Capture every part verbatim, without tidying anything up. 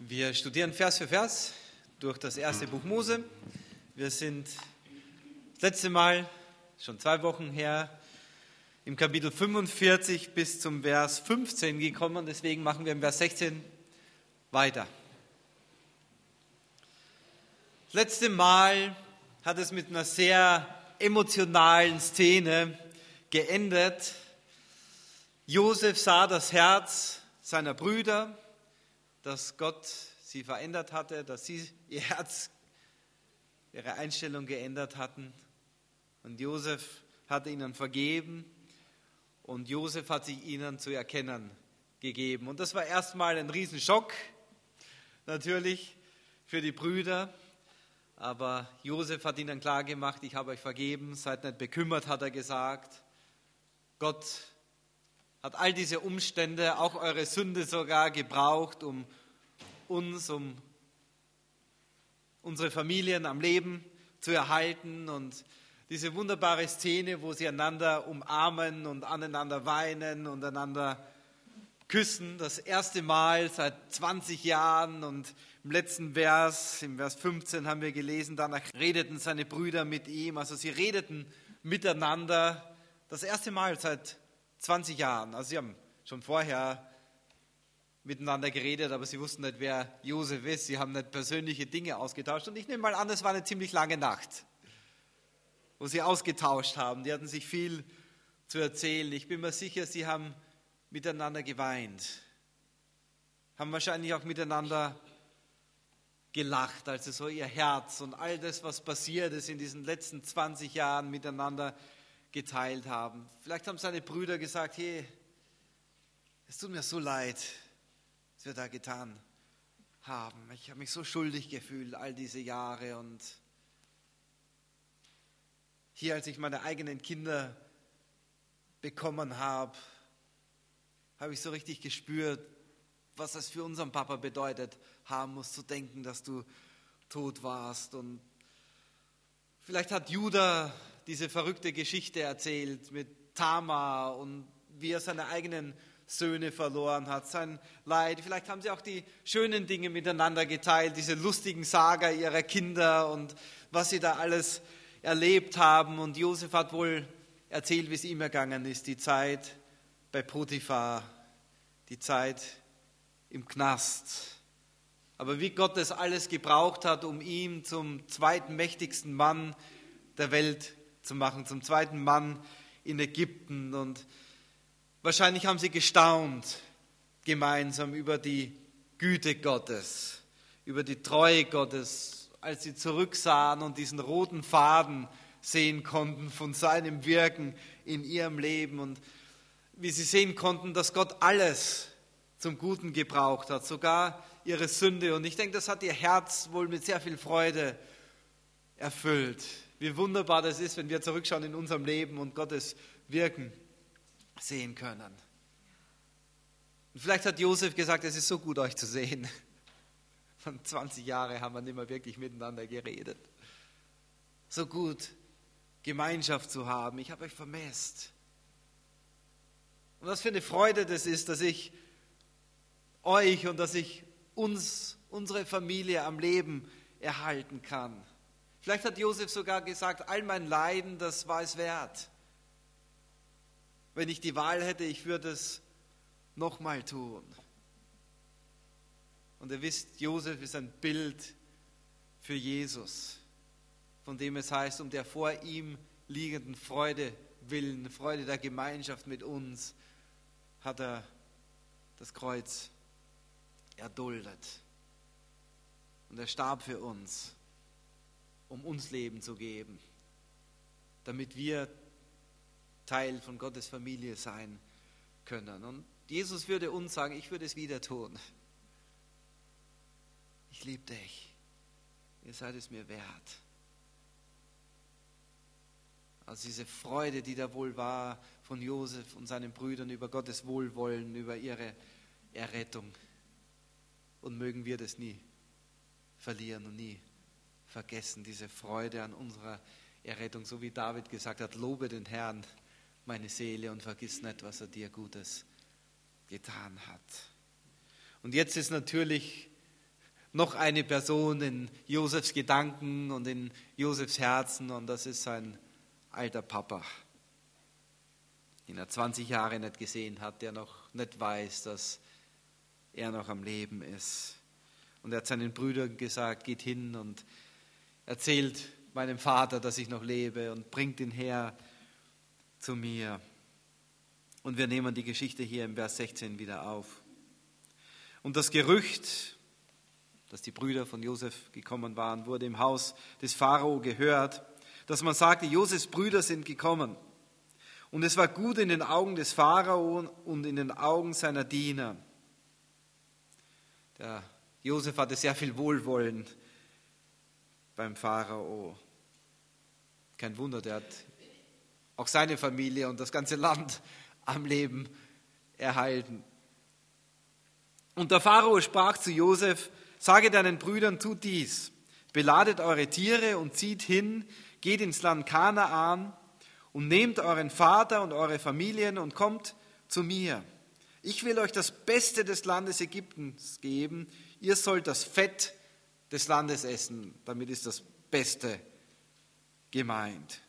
Wir studieren Vers für Vers durch das erste Buch Mose. Wir sind das letzte Mal, schon zwei Wochen her, im Kapitel fünfundvierzig bis zum Vers fünfzehn gekommen. Deswegen machen wir im Vers sechzehn weiter. Das letzte Mal hat es mit einer sehr emotionalen Szene geendet. Josef sah das Herz seiner Brüder, dass Gott sie verändert hatte, dass sie ihr Herz, ihre Einstellung geändert hatten. Und Josef hatte ihnen vergeben und Josef hat sich ihnen zu erkennen gegeben. Und das war erstmal ein Riesenschock, natürlich für die Brüder. Aber Josef hat ihnen klargemacht, ich habe euch vergeben, seid nicht bekümmert, hat er gesagt. Gott hat all diese Umstände, auch eure Sünde sogar, gebraucht, um uns, um unsere Familien am Leben zu erhalten. Und diese wunderbare Szene, wo sie einander umarmen und aneinander weinen und einander küssen, das erste Mal seit zwanzig Jahren. Und im letzten Vers, im Vers fünfzehn haben wir gelesen, danach redeten seine Brüder mit ihm. Also sie redeten miteinander, das erste Mal seit zwanzig Jahren. Also sie haben schon vorher miteinander geredet, aber sie wussten nicht, wer Josef ist. Sie haben nicht persönliche Dinge ausgetauscht. Und ich nehme mal an, es war eine ziemlich lange Nacht, wo sie ausgetauscht haben. Die hatten sich viel zu erzählen. Ich bin mir sicher, sie haben miteinander geweint, haben wahrscheinlich auch miteinander gelacht, also so ihr Herz und all das, was passiert ist in diesen letzten zwanzig Jahren miteinander geteilt haben. Vielleicht haben seine Brüder gesagt, hey, es tut mir so leid, was wir da getan haben. Ich habe mich so schuldig gefühlt all diese Jahre und hier, als ich meine eigenen Kinder bekommen habe, habe ich so richtig gespürt, was es für unseren Papa bedeutet haben muss, zu denken, dass du tot warst. Und vielleicht hat Judah diese verrückte Geschichte erzählt mit Tamar und wie er seine eigenen Söhne verloren hat, sein Leid. Vielleicht haben sie auch die schönen Dinge miteinander geteilt, diese lustigen Saga ihrer Kinder und was sie da alles erlebt haben. Und Josef hat wohl erzählt, wie es ihm ergangen ist, die Zeit bei Potiphar, die Zeit im Knast. Aber wie Gott das alles gebraucht hat, um ihn zum zweiten mächtigsten Mann der Welt zu machen, zum zweiten Mann in Ägypten. Und wahrscheinlich haben sie gestaunt gemeinsam über die Güte Gottes, über die Treue Gottes, als sie zurücksahen und diesen roten Faden sehen konnten von seinem Wirken in ihrem Leben und wie sie sehen konnten, dass Gott alles zum Guten gebraucht hat, sogar ihre Sünde. Und ich denke, das hat ihr Herz wohl mit sehr viel Freude erfüllt. Wie wunderbar das ist, wenn wir zurückschauen in unserem Leben und Gottes Wirken sehen können. Und vielleicht hat Josef gesagt, es ist so gut, euch zu sehen. Und zwanzig Jahre haben wir nicht mehr wirklich miteinander geredet. So gut, Gemeinschaft zu haben. Ich habe euch vermisst. Und was für eine Freude das ist, dass ich euch und dass ich uns, unsere Familie am Leben erhalten kann. Vielleicht hat Josef sogar gesagt, all mein Leiden, das war es wert. Wenn ich die Wahl hätte, ich würde es nochmal tun. Und ihr wisst, Josef ist ein Bild für Jesus, von dem es heißt, um der vor ihm liegenden Freude willen, Freude der Gemeinschaft mit uns, hat er das Kreuz erduldet. Und er starb für uns, um uns Leben zu geben, damit wir Teil von Gottes Familie sein können. Und Jesus würde uns sagen, ich würde es wieder tun. Ich liebe dich. Ihr seid es mir wert. Also diese Freude, die da wohl war von Josef und seinen Brüdern über Gottes Wohlwollen, über ihre Errettung. Und mögen wir das nie verlieren und nie vergessen, diese Freude an unserer Errettung, so wie David gesagt hat, lobe den Herrn, meine Seele, und vergiss nicht, was er dir Gutes getan hat. Und jetzt ist natürlich noch eine Person in Josefs Gedanken und in Josefs Herzen, und das ist sein alter Papa, den er zwanzig Jahre nicht gesehen hat, der noch nicht weiß, dass er noch am Leben ist. Und er hat seinen Brüdern gesagt, geht hin und erzählt meinem Vater, dass ich noch lebe, und bringt ihn her zu mir. Und wir nehmen die Geschichte hier im Vers sechzehn wieder auf. Und das Gerücht, dass die Brüder von Josef gekommen waren, wurde im Haus des Pharao gehört, dass man sagte, Josefs Brüder sind gekommen. Und es war gut in den Augen des Pharao und in den Augen seiner Diener. Der Josef hatte sehr viel Wohlwollen beim Pharao. Kein Wunder, der hat auch seine Familie und das ganze Land am Leben erhalten. Und der Pharao sprach zu Josef, sage deinen Brüdern, tut dies, beladet eure Tiere und zieht hin, geht ins Land Kanaan und nehmt euren Vater und eure Familien und kommt zu mir. Ich will euch das Beste des Landes Ägyptens geben, ihr sollt das Fett des Landes essen, damit ist das Beste gemeint.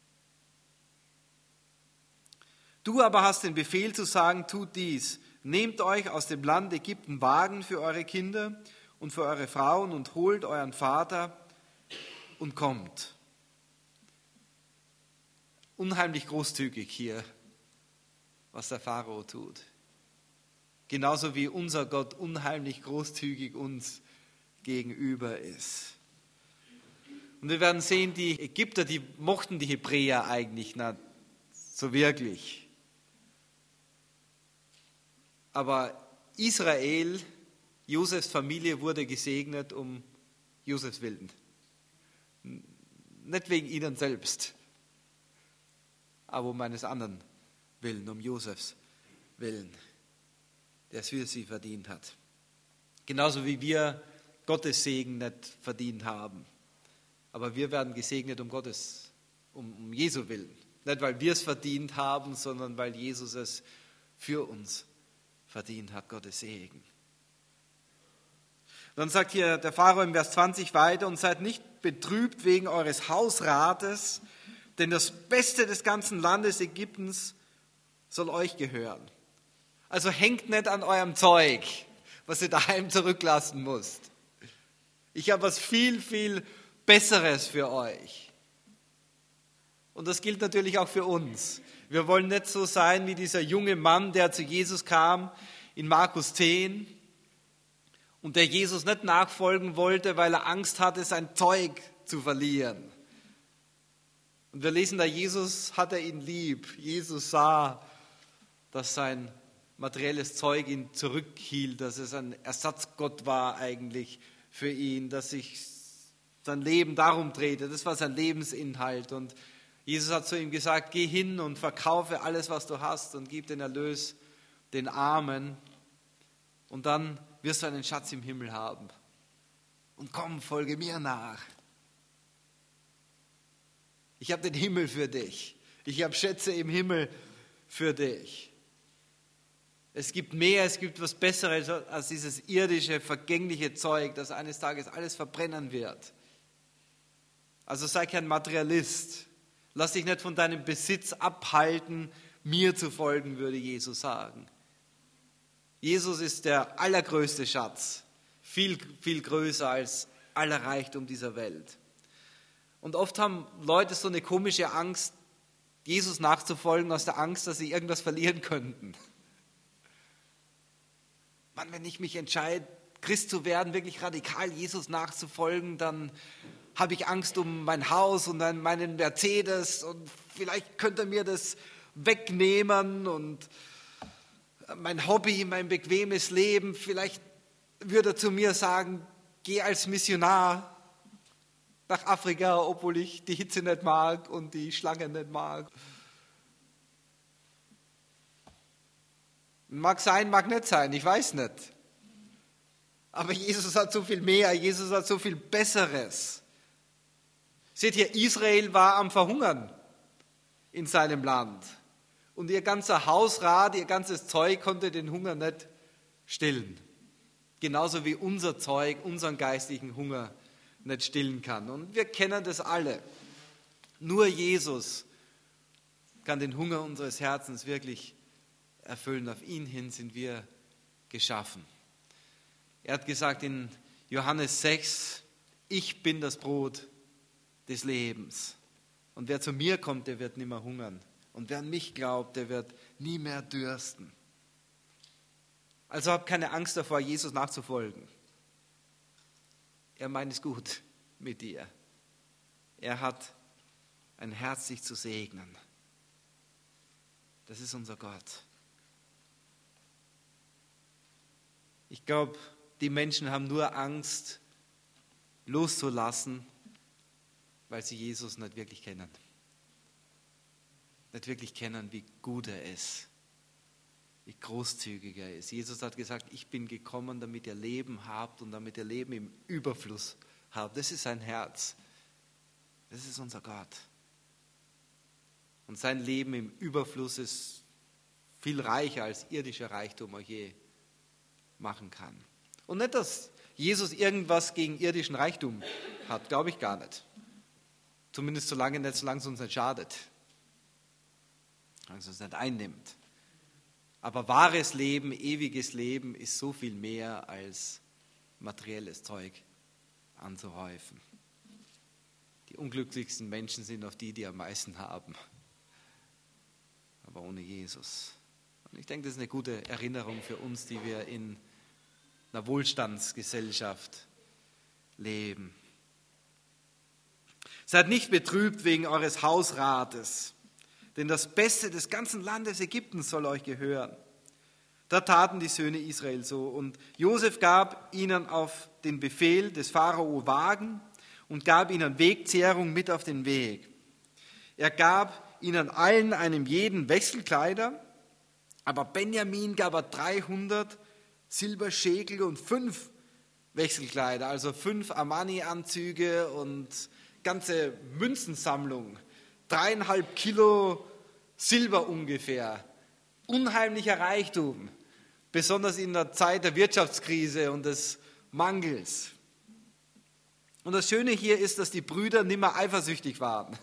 Du aber hast den Befehl zu sagen, tut dies, nehmt euch aus dem Land Ägypten Wagen für eure Kinder und für eure Frauen und holt euren Vater und kommt. Unheimlich großzügig hier, was der Pharao tut. Genauso wie unser Gott unheimlich großzügig uns gegenüber ist. Und wir werden sehen, die Ägypter, die mochten die Hebräer eigentlich nicht so wirklich. Aber Israel, Josefs Familie, wurde gesegnet um Josefs Willen. Nicht wegen ihnen selbst, aber um eines anderen Willen, um Josefs Willen, der es für sie verdient hat. Genauso wie wir Gottes Segen nicht verdient haben. Aber wir werden gesegnet um Gottes, um, um Jesu Willen. Nicht, weil wir es verdient haben, sondern weil Jesus es für uns verdient hat, Gottes Segen. Dann sagt hier der Pharao im Vers zwanzig weiter, und seid nicht betrübt wegen eures Hausrates, denn das Beste des ganzen Landes Ägyptens soll euch gehören. Also hängt nicht an eurem Zeug, was ihr daheim zurücklassen müsst. Ich habe was viel, viel Besseres für euch. Und das gilt natürlich auch für uns. Wir wollen nicht so sein wie dieser junge Mann, der zu Jesus kam in Markus zehn und der Jesus nicht nachfolgen wollte, weil er Angst hatte, sein Zeug zu verlieren. Und wir lesen da, Jesus hatte ihn lieb. Jesus sah, dass sein materielles Zeug ihn zurückhielt, dass es ein Ersatzgott war eigentlich für ihn, dass sich sein Leben darum drehte. Das war sein Lebensinhalt. Und Jesus hat zu ihm gesagt, geh hin und verkaufe alles, was du hast und gib den Erlös den Armen und dann wirst du einen Schatz im Himmel haben. Und komm, folge mir nach. Ich habe den Himmel für dich. Ich habe Schätze im Himmel für dich. Es gibt mehr, es gibt was Besseres als dieses irdische, vergängliche Zeug, das eines Tages alles verbrennen wird. Also sei kein Materialist. Lass dich nicht von deinem Besitz abhalten, mir zu folgen, würde Jesus sagen. Jesus ist der allergrößte Schatz, viel, viel größer als aller Reichtum dieser Welt. Und oft haben Leute so eine komische Angst, Jesus nachzufolgen, aus der Angst, dass sie irgendwas verlieren könnten. Mann, wenn ich mich entscheide, Christ zu werden, wirklich radikal Jesus nachzufolgen, dann habe ich Angst um mein Haus und meinen Mercedes und vielleicht könnte er mir das wegnehmen und mein Hobby, mein bequemes Leben, vielleicht würde er zu mir sagen, geh als Missionar nach Afrika, obwohl ich die Hitze nicht mag und die Schlangen nicht mag. Mag sein, mag nicht sein, ich weiß nicht. Aber Jesus hat so viel mehr, Jesus hat so viel Besseres. Seht ihr, Israel war am Verhungern in seinem Land. Und ihr ganzer Hausrat, ihr ganzes Zeug konnte den Hunger nicht stillen. Genauso wie unser Zeug unseren geistlichen Hunger nicht stillen kann. Und wir kennen das alle. Nur Jesus kann den Hunger unseres Herzens wirklich erfüllen. Auf ihn hin sind wir geschaffen. Er hat gesagt in Johannes sechs, ich bin das Brot des Lebens. Und wer zu mir kommt, der wird nicht mehr hungern. Und wer an mich glaubt, der wird nie mehr dürsten. Also hab keine Angst davor, Jesus nachzufolgen. Er meint es gut mit dir. Er hat ein Herz, dich zu segnen. Das ist unser Gott. Ich glaube, die Menschen haben nur Angst, loszulassen, weil sie Jesus nicht wirklich kennen. Nicht wirklich kennen, wie gut er ist, wie großzügig er ist. Jesus hat gesagt, ich bin gekommen, damit ihr Leben habt und damit ihr Leben im Überfluss habt. Das ist sein Herz. Das ist unser Gott. Und sein Leben im Überfluss ist viel reicher, als irdischer Reichtum auch je machen kann. Und nicht, dass Jesus irgendwas gegen irdischen Reichtum hat, glaube ich gar nicht. Zumindest solange nicht, solange es uns nicht schadet. Solange es uns nicht einnimmt. Aber wahres Leben, ewiges Leben ist so viel mehr als materielles Zeug anzuhäufen. Die unglücklichsten Menschen sind auch die, die am meisten haben. Aber ohne Jesus. Und ich denke, das ist eine gute Erinnerung für uns, die wir in einer Wohlstandsgesellschaft leben. Seid nicht betrübt wegen eures Hausrates, denn das Beste des ganzen Landes Ägyptens soll euch gehören. Da taten die Söhne Israel so. Und Josef gab ihnen auf den Befehl des Pharao Wagen und gab ihnen Wegzehrung mit auf den Weg. Er gab ihnen allen einem jeden Wechselkleider, aber Benjamin gab er dreihundert Silberschekel und fünf Wechselkleider, also fünf Armani-Anzüge und ganze Münzensammlung, dreieinhalb Kilo Silber ungefähr, unheimlicher Reichtum, besonders in der Zeit der Wirtschaftskrise und des Mangels. Und das Schöne hier ist, dass die Brüder nicht mehr eifersüchtig waren,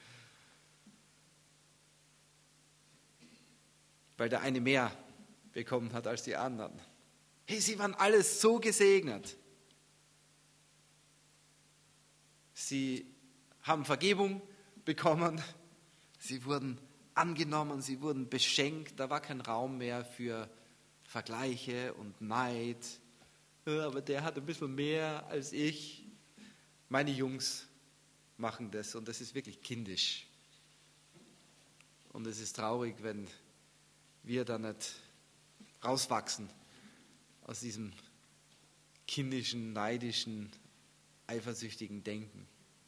weil der eine mehr bekommen hat als die anderen. Hey, sie waren alle so gesegnet. Sie haben Vergebung bekommen, sie wurden angenommen, sie wurden beschenkt, da war kein Raum mehr für Vergleiche und Neid. Ja, aber der hat ein bisschen mehr als ich. Meine Jungs machen das und das ist wirklich kindisch. Und es ist traurig, wenn wir da nicht rauswachsen aus diesem kindischen, neidischen, eifersüchtigen Denken.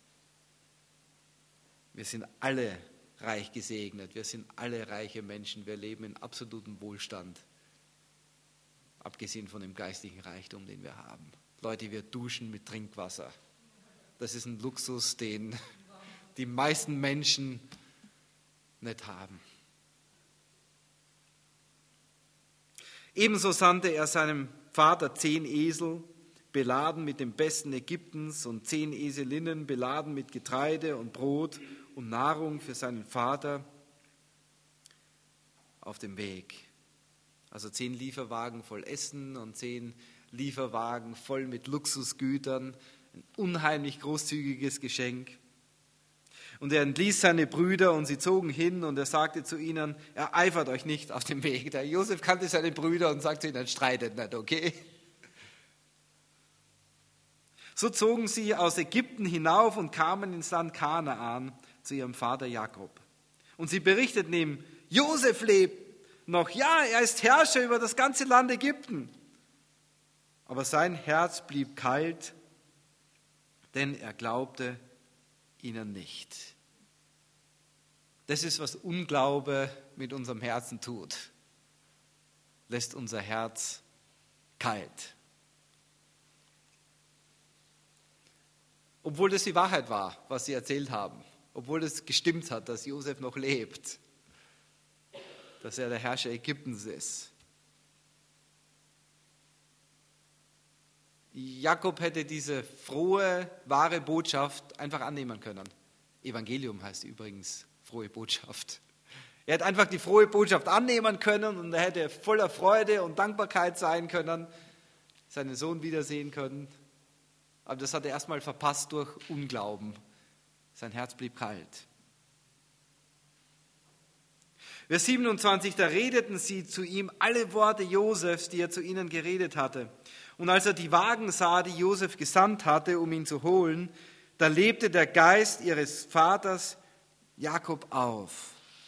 Wir sind alle reich gesegnet, wir sind alle reiche Menschen, wir leben in absolutem Wohlstand, abgesehen von dem geistlichen Reichtum, den wir haben. Leute, wir duschen mit Trinkwasser. Das ist ein Luxus, den die meisten Menschen nicht haben. Ebenso sandte er seinem Vater zehn Esel, beladen mit dem Besten Ägyptens, und zehn Eselinnen, beladen mit Getreide und Brot und Nahrung für seinen Vater auf dem Weg. Also zehn Lieferwagen voll Essen und zehn Lieferwagen voll mit Luxusgütern, ein unheimlich großzügiges Geschenk. Und er entließ seine Brüder und sie zogen hin und er sagte zu ihnen, ereifert euch nicht auf dem Weg. Der Josef kannte seine Brüder und sagte ihnen, streitet nicht, okay? So zogen sie aus Ägypten hinauf und kamen ins Land Kanaan zu ihrem Vater Jakob. Und sie berichteten ihm, Josef lebt noch, ja, er ist Herrscher über das ganze Land Ägypten. Aber sein Herz blieb kalt, denn er glaubte ihnen nicht. Das ist, was Unglaube mit unserem Herzen tut. Lässt unser Herz kalt. Obwohl das die Wahrheit war, was sie erzählt haben. Obwohl es gestimmt hat, dass Josef noch lebt. Dass er der Herrscher Ägyptens ist. Jakob hätte diese frohe, wahre Botschaft einfach annehmen können. Evangelium heißt übrigens frohe Botschaft. Er hätte einfach die frohe Botschaft annehmen können und er hätte voller Freude und Dankbarkeit sein können, seinen Sohn wiedersehen können. Aber das hat er erstmal verpasst durch Unglauben. Sein Herz blieb kalt. Vers siebenundzwanzig, da redeten sie zu ihm alle Worte Josefs, die er zu ihnen geredet hatte. Und als er die Wagen sah, die Josef gesandt hatte, um ihn zu holen, da lebte der Geist ihres Vaters Jakob auf.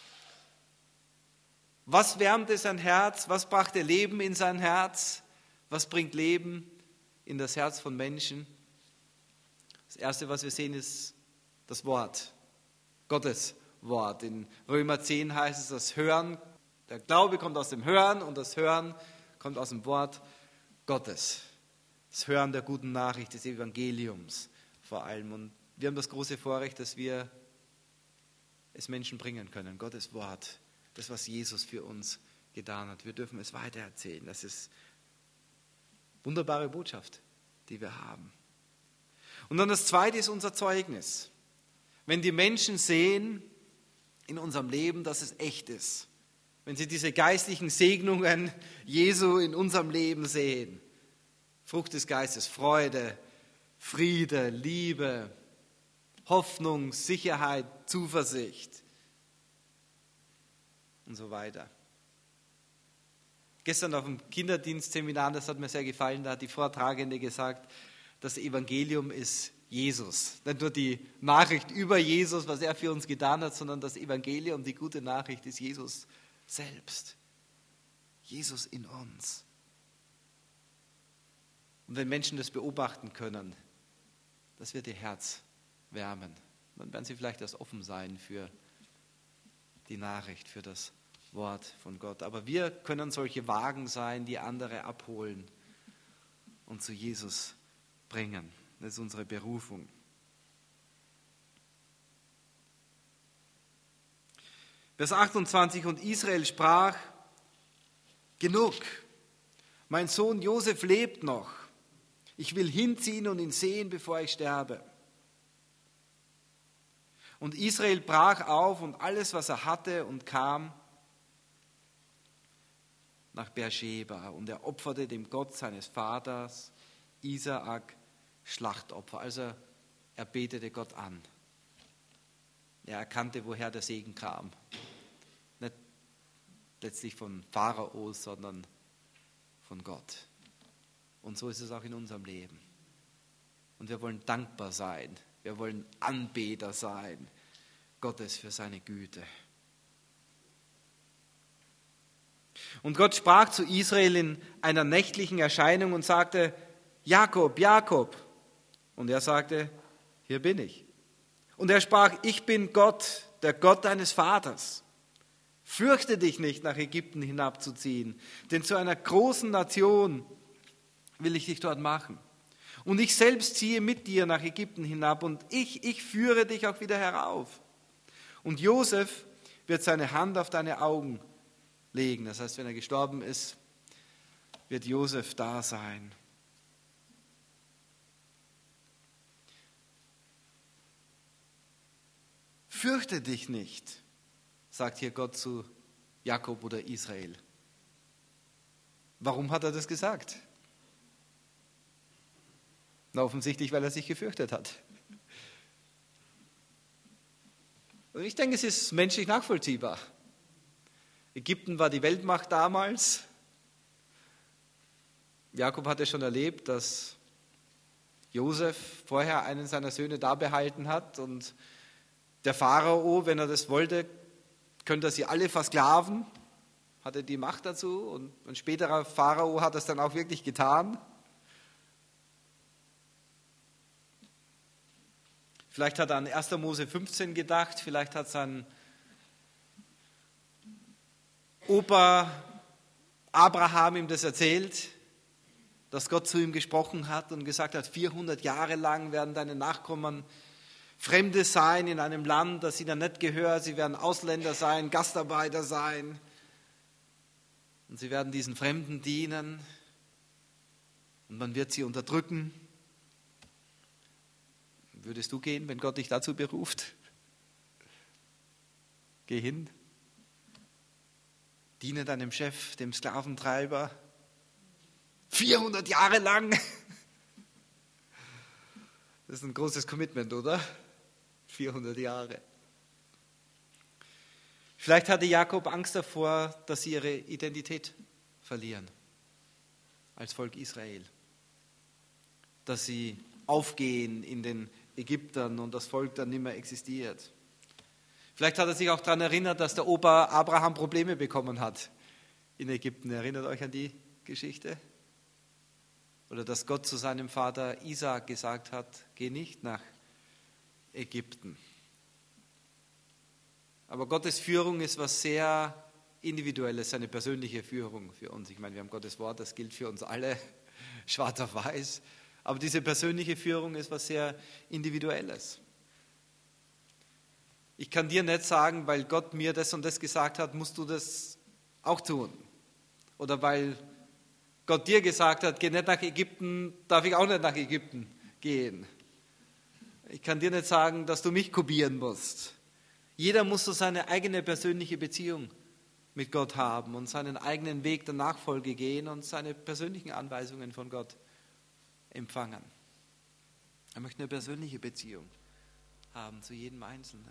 Was wärmte sein Herz? Was brachte Leben in sein Herz? Was bringt Leben in das Herz von Menschen? Das Erste, was wir sehen, ist das Wort, Gottes Wort. In Römer zehn heißt es, das Hören, der Glaube kommt aus dem Hören und das Hören kommt aus dem Wort Gottes. Das Hören der guten Nachricht des Evangeliums vor allem. Und wir haben das große Vorrecht, dass wir es Menschen bringen können, Gottes Wort. Das, was Jesus für uns getan hat. Wir dürfen es weitererzählen. Das ist eine wunderbare Botschaft, die wir haben. Und dann das Zweite ist unser Zeugnis. Wenn die Menschen sehen in unserem Leben, dass es echt ist, wenn sie diese geistlichen Segnungen Jesu in unserem Leben sehen, Frucht des Geistes, Freude, Friede, Liebe, Hoffnung, Sicherheit, Zuversicht, und so weiter. Gestern auf dem Kinderdienstseminar, das hat mir sehr gefallen, da hat die Vortragende gesagt, das Evangelium ist Jesus. Nicht nur die Nachricht über Jesus, was er für uns getan hat, sondern das Evangelium, die gute Nachricht, ist Jesus selbst. Jesus in uns. Und wenn Menschen das beobachten können, das wird ihr Herz wärmen. Dann werden sie vielleicht erst offen sein für die Nachricht, für das Wort von Gott. Aber wir können solche Wagen sein, die andere abholen und zu Jesus bringen. Das ist unsere Berufung. Vers achtundzwanzig, und Israel sprach, genug, mein Sohn Josef lebt noch. Ich will hinziehen und ihn sehen, bevor ich sterbe. Und Israel brach auf und alles, was er hatte, und kam nach Beersheba. Und er opferte dem Gott seines Vaters, Isaak, Schlachtopfer. Also er betete Gott an. Er erkannte, woher der Segen kam. Nicht letztlich von Pharao, sondern von Gott. Und so ist es auch in unserem Leben. Und wir wollen dankbar sein. Wir wollen Anbeter sein, Gottes für seine Güte. Und Gott sprach zu Israel in einer nächtlichen Erscheinung und sagte, Jakob, Jakob. Und er sagte, hier bin ich. Und er sprach, ich bin Gott, der Gott deines Vaters. Fürchte dich nicht, nach Ägypten hinabzuziehen, denn zu einer großen Nation will ich dich dort machen. Und ich selbst ziehe mit dir nach Ägypten hinab und ich, ich führe dich auch wieder herauf. Und Josef wird seine Hand auf deine Augen legen. Das heißt, wenn er gestorben ist, wird Josef da sein. Fürchte dich nicht, sagt hier Gott zu Jakob oder Israel. Warum hat er das gesagt? Na, offensichtlich, weil er sich gefürchtet hat. Und ich denke, es ist menschlich nachvollziehbar. Ägypten war die Weltmacht damals. Jakob hatte schon erlebt, dass Josef vorher einen seiner Söhne da behalten hat und der Pharao, wenn er das wollte, könnte er sie alle versklaven, hatte die Macht dazu und ein späterer Pharao hat es dann auch wirklich getan. Vielleicht hat er an erster Mose fünfzehn gedacht, vielleicht hat sein Opa Abraham ihm das erzählt, dass Gott zu ihm gesprochen hat und gesagt hat, vierhundert Jahre lang werden deine Nachkommen Fremde sein in einem Land, das ihnen nicht gehört. Sie werden Ausländer sein, Gastarbeiter sein. Und sie werden diesen Fremden dienen. und man wird sie unterdrücken. Würdest du gehen, wenn Gott dich dazu beruft? Geh hin. Diene deinem Chef, dem Sklaventreiber. vierhundert Jahre lang. Das ist ein großes Commitment, oder? vierhundert Jahre. Vielleicht hatte Jakob Angst davor, dass sie ihre Identität verlieren als Volk Israel. Dass sie aufgehen in den Ägyptern und das Volk dann nicht mehr existiert. Vielleicht hat er sich auch daran erinnert, dass der Opa Abraham Probleme bekommen hat in Ägypten. Erinnert euch an die Geschichte? Oder dass Gott zu seinem Vater Isaak gesagt hat, geh nicht nach Ägypten. Aber Gottes Führung ist was sehr Individuelles, seine persönliche Führung für uns. Ich meine, wir haben Gottes Wort, das gilt für uns alle, schwarz auf weiß. Aber diese persönliche Führung ist was sehr Individuelles. Ich kann dir nicht sagen, weil Gott mir das und das gesagt hat, musst du das auch tun. Oder weil Gott dir gesagt hat, geh nicht nach Ägypten, darf ich auch nicht nach Ägypten gehen. Ich kann dir nicht sagen, dass du mich kopieren musst. Jeder muss so seine eigene persönliche Beziehung mit Gott haben und seinen eigenen Weg der Nachfolge gehen und seine persönlichen Anweisungen von Gott empfangen. Er möchte eine persönliche Beziehung haben zu jedem Einzelnen.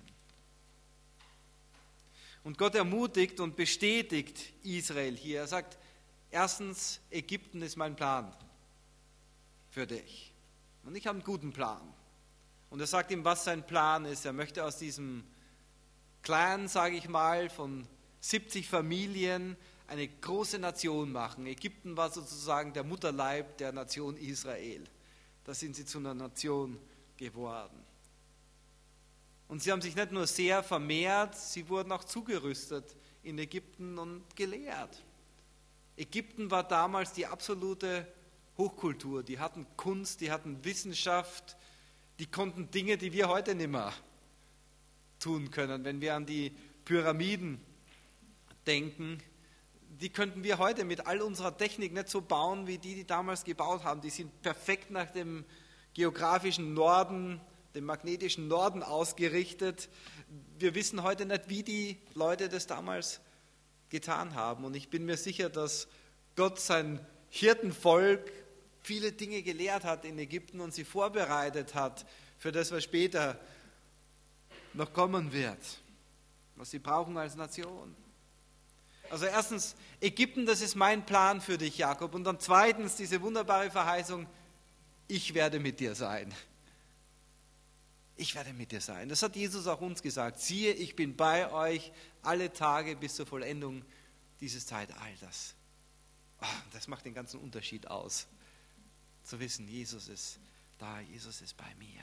Und Gott ermutigt und bestätigt Israel hier. Er sagt, erstens, Ägypten ist mein Plan für dich. Und ich habe einen guten Plan. Und er sagt ihm, was sein Plan ist. Er möchte aus diesem Clan, sage ich mal, von siebzig Familien eine große Nation machen. Ägypten war sozusagen der Mutterleib der Nation Israel. Da sind sie zu einer Nation geworden. Und sie haben sich nicht nur sehr vermehrt, sie wurden auch zugerüstet in Ägypten und gelehrt. Ägypten war damals die absolute Hochkultur. Die hatten Kunst, die hatten Wissenschaft, die konnten Dinge, die wir heute nicht mehr tun können. Wenn wir an die Pyramiden denken, die könnten wir heute mit all unserer Technik nicht so bauen, wie die, die damals gebaut haben. Die sind perfekt nach dem geografischen Norden, dem magnetischen Norden ausgerichtet. Wir wissen heute nicht, wie die Leute das damals getan haben. Und ich bin mir sicher, dass Gott sein Hirtenvolk viele Dinge gelehrt hat in Ägypten und sie vorbereitet hat für das, was später noch kommen wird, was sie brauchen als Nation. Also erstens, Ägypten, das ist mein Plan für dich, Jakob. Und dann zweitens diese wunderbare Verheißung, ich werde mit dir sein. Ich werde mit dir sein. Das hat Jesus auch uns gesagt. Siehe, ich bin bei euch alle Tage bis zur Vollendung dieses Zeitalters. Oh, das macht den ganzen Unterschied aus. Zu wissen, Jesus ist da, Jesus ist bei mir.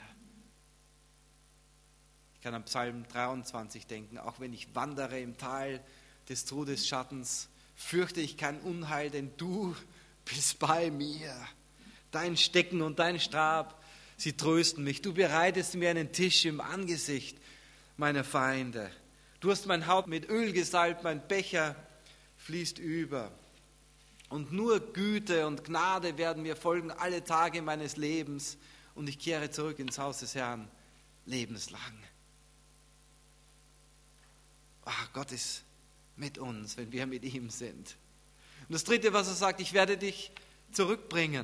Ich kann an Psalm dreiundzwanzig denken, auch wenn ich wandere im Tal des Todesschattens, fürchte ich kein Unheil, denn du bist bei mir. Dein Stecken und dein Stab, sie trösten mich. Du bereitest mir einen Tisch im Angesicht meiner Feinde. Du hast mein Haupt mit Öl gesalbt, mein Becher fließt über. Und nur Güte und Gnade werden mir folgen alle Tage meines Lebens und ich kehre zurück ins Haus des Herrn lebenslang. Ach, Gott ist mit uns, wenn wir mit ihm sind. Und das Dritte, was er sagt, ich werde dich zurückbringen.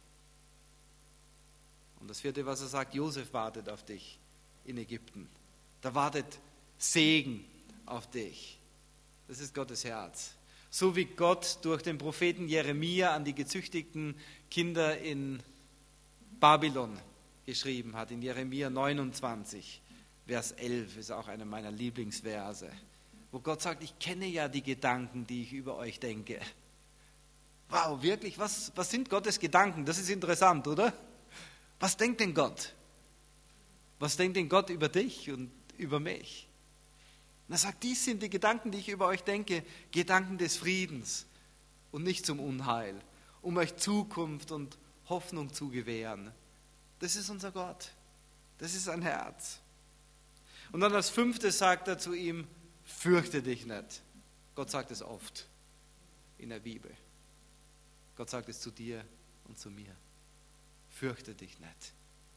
Und das Vierte, was er sagt, Josef wartet auf dich in Ägypten. Da wartet Segen auf dich. Das ist Gottes Herz. So wie Gott durch den Propheten Jeremia an die gezüchtigten Kinder in Babylon geschrieben hat, in Jeremia neunundzwanzig, Vers elf ist auch einer meiner Lieblingsverse, wo Gott sagt, ich kenne ja die Gedanken, die ich über euch denke. Wow, wirklich, was, was sind Gottes Gedanken? Das ist interessant, oder? Was denkt denn Gott? Was denkt denn Gott über dich und über mich? Und er sagt, dies sind die Gedanken, die ich über euch denke, Gedanken des Friedens und nicht zum Unheil, um euch Zukunft und Hoffnung zu gewähren. Das ist unser Gott. Das ist sein Herz. Und dann als Fünftes sagt er zu ihm, fürchte dich nicht. Gott sagt es oft in der Bibel. Gott sagt es zu dir und zu mir. Fürchte dich nicht.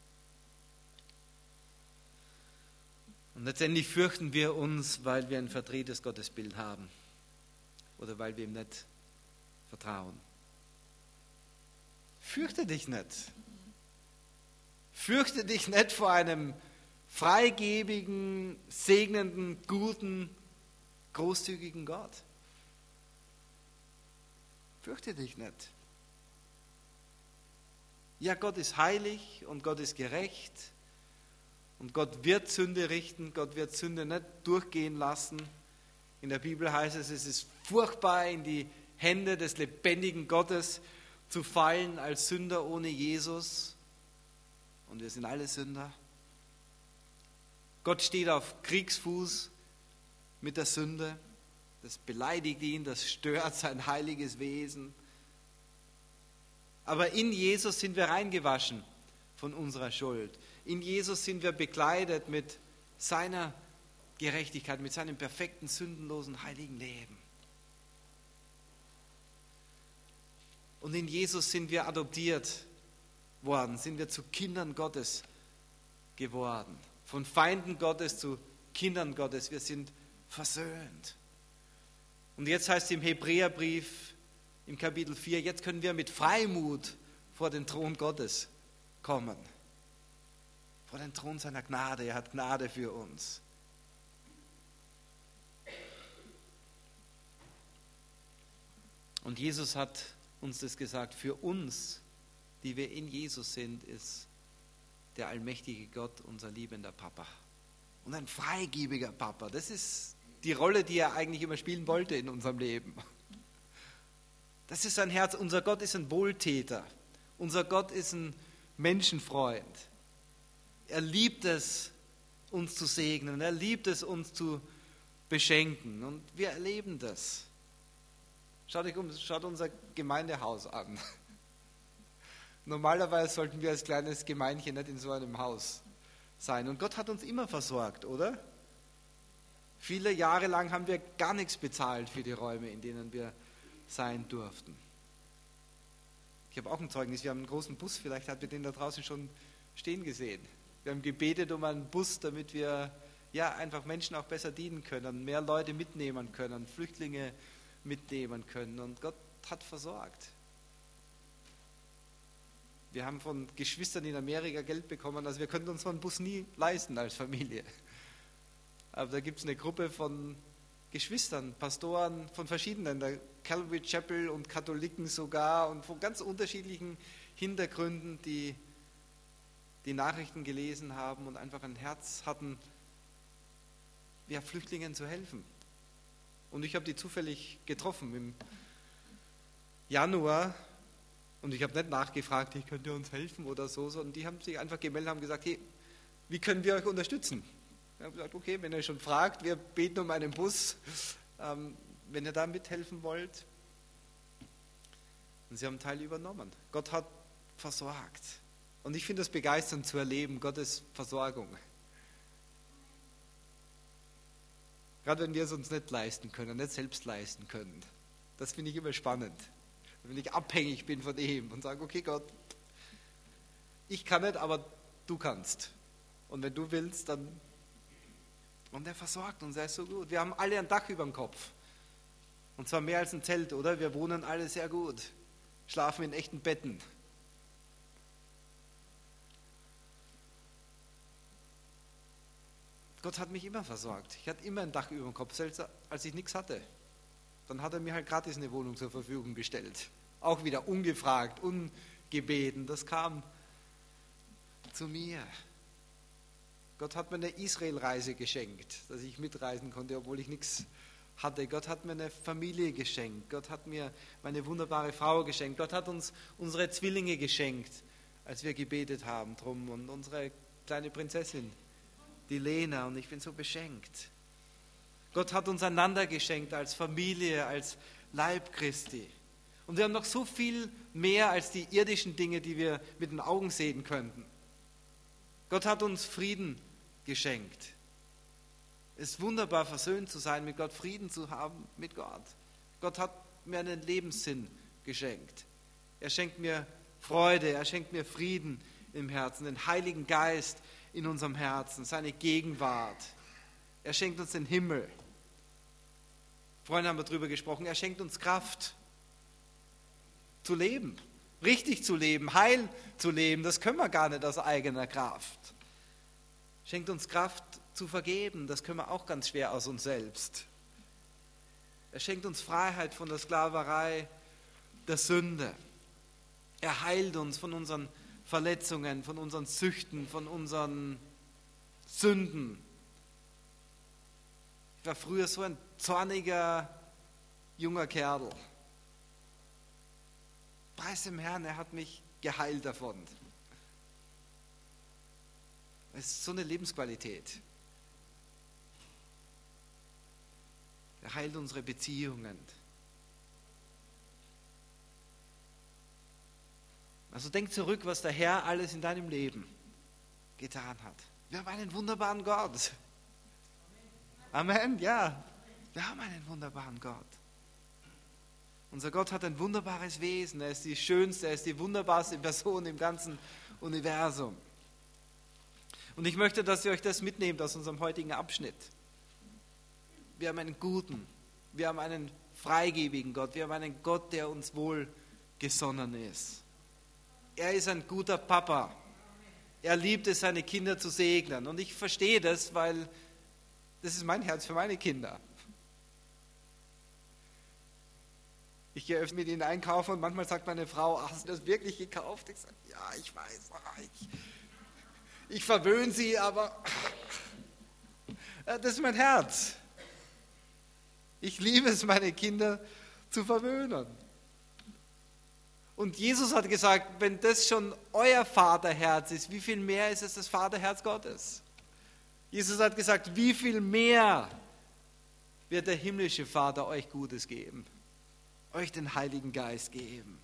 Und letztendlich fürchten wir uns, weil wir ein verdrehtes Gottesbild haben oder weil wir ihm nicht vertrauen. Fürchte dich nicht. Fürchte dich nicht vor einem freigebigen, segnenden, guten, großzügigen Gott. Fürchte dich nicht. Ja, Gott ist heilig und Gott ist gerecht und Gott wird Sünde richten, Gott wird Sünde nicht durchgehen lassen. In der Bibel heißt es, es ist furchtbar, in die Hände des lebendigen Gottes zu fallen als Sünder ohne Jesus. Und wir sind alle Sünder. Gott steht auf Kriegsfuß mit der Sünde. Das beleidigt ihn, das stört sein heiliges Wesen. Aber in Jesus sind wir reingewaschen von unserer Schuld. In Jesus sind wir bekleidet mit seiner Gerechtigkeit, mit seinem perfekten, sündenlosen, heiligen Leben. Und in Jesus sind wir adoptiert worden, sind wir zu Kindern Gottes geworden. Von Feinden Gottes zu Kindern Gottes. Wir sind versöhnt. Und jetzt heißt es im Hebräerbrief im Kapitel vier, jetzt können wir mit Freimut vor den Thron Gottes kommen. Vor den Thron seiner Gnade. Er hat Gnade für uns. Und Jesus hat uns das gesagt, für uns, die wir in Jesus sind, ist der allmächtige Gott unser liebender Papa. Und ein freigebiger Papa. Das ist die Rolle, die er eigentlich immer spielen wollte in unserem Leben. Das ist sein Herz. Unser Gott ist ein Wohltäter. Unser Gott ist ein Menschenfreund. Er liebt es, uns zu segnen. Er liebt es, uns zu beschenken. Und wir erleben das. Schaut euch um, schaut unser Gemeindehaus an. Normalerweise sollten wir als kleines Gemeindchen nicht in so einem Haus sein. Und Gott hat uns immer versorgt, oder? Viele Jahre lang haben wir gar nichts bezahlt für die Räume, in denen wir sein durften. Ich habe auch ein Zeugnis. Wir haben einen großen Bus, vielleicht habt ihr den da draußen schon stehen gesehen. Wir haben gebetet um einen Bus, damit wir ja einfach Menschen auch besser dienen können, mehr Leute mitnehmen können, Flüchtlinge mitnehmen können. Und Gott hat versorgt. Wir haben von Geschwistern in Amerika Geld bekommen, also wir könnten uns so einen Bus nie leisten als Familie. Aber da gibt es eine Gruppe von Geschwistern, Pastoren von verschiedenen, der Calvary Chapel und Katholiken sogar und von ganz unterschiedlichen Hintergründen, die die Nachrichten gelesen haben und einfach ein Herz hatten, ja, Flüchtlingen zu helfen. Und ich habe die zufällig getroffen im Januar und ich habe nicht nachgefragt, hey, könnt ihr uns helfen oder so, sondern die haben sich einfach gemeldet und haben gesagt, hey, wie können wir euch unterstützen? Ich habe gesagt, okay, wenn ihr schon fragt, wir beten um einen Bus, ähm, wenn ihr da mithelfen wollt. Und sie haben einen Teil übernommen. Gott hat versorgt. Und ich finde es begeisternd zu erleben, Gottes Versorgung. Gerade wenn wir es uns nicht leisten können, nicht selbst leisten können. Das finde ich immer spannend. Wenn ich abhängig bin von ihm und sage, okay Gott, ich kann nicht, aber du kannst. Und wenn du willst, dann... Und er versorgt uns, er ist so gut. Wir haben alle ein Dach über dem Kopf. Und zwar mehr als ein Zelt, oder? Wir wohnen alle sehr gut. Schlafen in echten Betten. Gott hat mich immer versorgt. Ich hatte immer ein Dach über dem Kopf, selbst als ich nichts hatte. Dann hat er mir halt gratis eine Wohnung zur Verfügung gestellt. Auch wieder ungefragt, ungebeten. Das kam zu mir. Gott hat mir eine Israelreise geschenkt, dass ich mitreisen konnte, obwohl ich nichts hatte. Gott hat mir eine Familie geschenkt. Gott hat mir meine wunderbare Frau geschenkt. Gott hat uns unsere Zwillinge geschenkt, als wir gebetet haben drum. Und unsere kleine Prinzessin, die Lena. Und ich bin so beschenkt. Gott hat uns einander geschenkt als Familie, als Leib Christi. Und wir haben noch so viel mehr als die irdischen Dinge, die wir mit den Augen sehen könnten. Gott hat uns Frieden geschenkt. Es ist wunderbar, versöhnt zu sein mit Gott, Frieden zu haben mit Gott. Gott hat mir einen Lebenssinn geschenkt. Er schenkt mir Freude, er schenkt mir Frieden im Herzen, den Heiligen Geist in unserem Herzen, seine Gegenwart. Er schenkt uns den Himmel. Vorhin haben wir darüber gesprochen, er schenkt uns Kraft zu leben, richtig zu leben, heil zu leben. Das können wir gar nicht aus eigener Kraft. Schenkt uns Kraft zu vergeben, das können wir auch ganz schwer aus uns selbst. Er schenkt uns Freiheit von der Sklaverei der Sünde. Er heilt uns von unseren Verletzungen, von unseren Süchten, von unseren Sünden. Ich war früher so ein zorniger junger Kerl. Preis dem Herrn, er hat mich geheilt davon. Es ist so eine Lebensqualität. Er heilt unsere Beziehungen. Also denk zurück, was der Herr alles in deinem Leben getan hat. Wir haben einen wunderbaren Gott. Amen, ja. Wir haben einen wunderbaren Gott. Unser Gott hat ein wunderbares Wesen. Er ist die schönste, er ist die wunderbarste Person im ganzen Universum. Und ich möchte, dass ihr euch das mitnehmt aus unserem heutigen Abschnitt. Wir haben einen guten, wir haben einen freigebigen Gott, wir haben einen Gott, der uns wohlgesonnen ist. Er ist ein guter Papa. Er liebt es, seine Kinder zu segnen. Und ich verstehe das, weil das ist mein Herz für meine Kinder. Ich gehe öfter mit ihnen einkaufen und manchmal sagt meine Frau, hast du das wirklich gekauft? Ich sage, ja, ich weiß, ich, ich verwöhne sie, aber das ist mein Herz. Ich liebe es, meine Kinder zu verwöhnen. Und Jesus hat gesagt, wenn das schon euer Vaterherz ist, wie viel mehr ist es das Vaterherz Gottes? Jesus hat gesagt, wie viel mehr wird der himmlische Vater euch Gutes geben, euch den Heiligen Geist geben.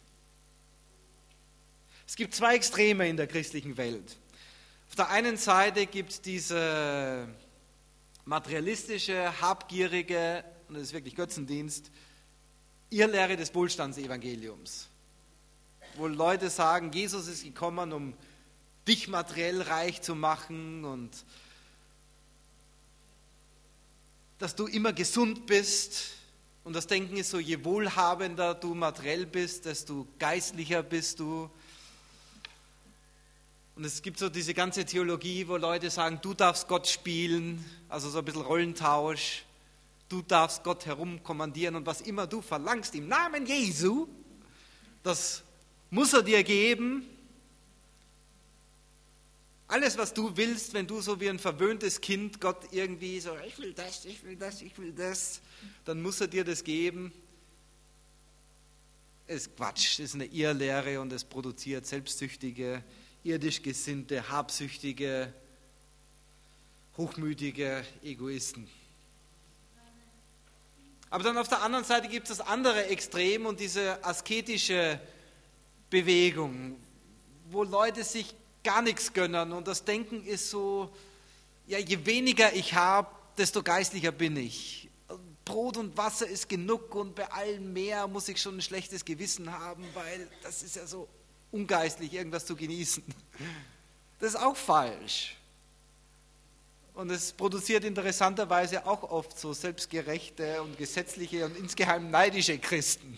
Es gibt zwei Extreme in der christlichen Welt. Auf der einen Seite gibt es diese materialistische, habgierige, und das ist wirklich Götzendienst, Irrlehre des Wohlstandsevangeliums, wo Leute sagen, Jesus ist gekommen, um dich materiell reich zu machen und dass du immer gesund bist. Und das Denken ist so, je wohlhabender du materiell bist, desto geistlicher bist du. Und es gibt so diese ganze Theologie, wo Leute sagen, du darfst Gott spielen, also so ein bisschen Rollentausch. Du darfst Gott herumkommandieren und was immer du verlangst im Namen Jesu, das muss er dir geben. Alles, was du willst, wenn du so wie ein verwöhntes Kind Gott irgendwie so, ich will das, ich will das, ich will das, dann muss er dir das geben. Es ist Quatsch, es ist eine Irrlehre und es produziert selbstsüchtige, irdisch gesinnte, habsüchtige, hochmütige Egoisten. Aber dann auf der anderen Seite gibt es das andere Extrem und diese asketische Bewegung, wo Leute sich gar nichts gönnen und das Denken ist so, ja, je weniger ich habe, desto geistlicher bin ich. Brot und Wasser ist genug und bei allem mehr muss ich schon ein schlechtes Gewissen haben, weil das ist ja so ungeistlich, irgendwas zu genießen. Das ist auch falsch. Und es produziert interessanterweise auch oft so selbstgerechte und gesetzliche und insgeheim neidische Christen.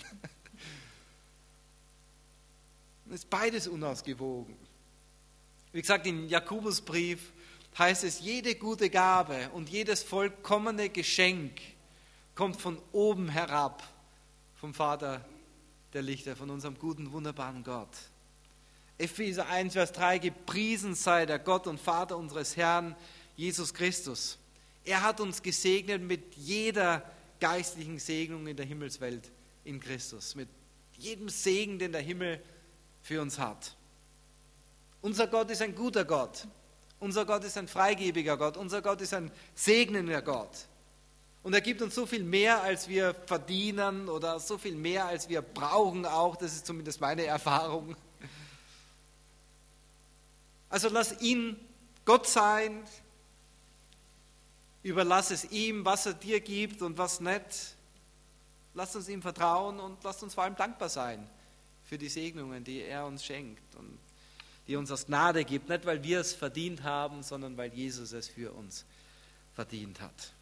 Es ist beides unausgewogen. Wie gesagt, im Jakobusbrief heißt es, jede gute Gabe und jedes vollkommene Geschenk kommt von oben herab, vom Vater der Lichter, von unserem guten, wunderbaren Gott. Epheser eins, Vers drei, gepriesen sei der Gott und Vater unseres Herrn Jesus Christus. Er hat uns gesegnet mit jeder geistlichen Segnung in der Himmelswelt in Christus, mit jedem Segen, den der Himmel für uns hat. Unser Gott ist ein guter Gott. Unser Gott ist ein freigebiger Gott. Unser Gott ist ein segnender Gott. Und er gibt uns so viel mehr, als wir verdienen oder so viel mehr, als wir brauchen auch. Das ist zumindest meine Erfahrung. Also lass ihn Gott sein. Überlass es ihm, was er dir gibt und was nicht. Lass uns ihm vertrauen und lass uns vor allem dankbar sein für die Segnungen, die er uns schenkt und die uns aus Gnade gibt. Nicht, weil wir es verdient haben, sondern weil Jesus es für uns verdient hat.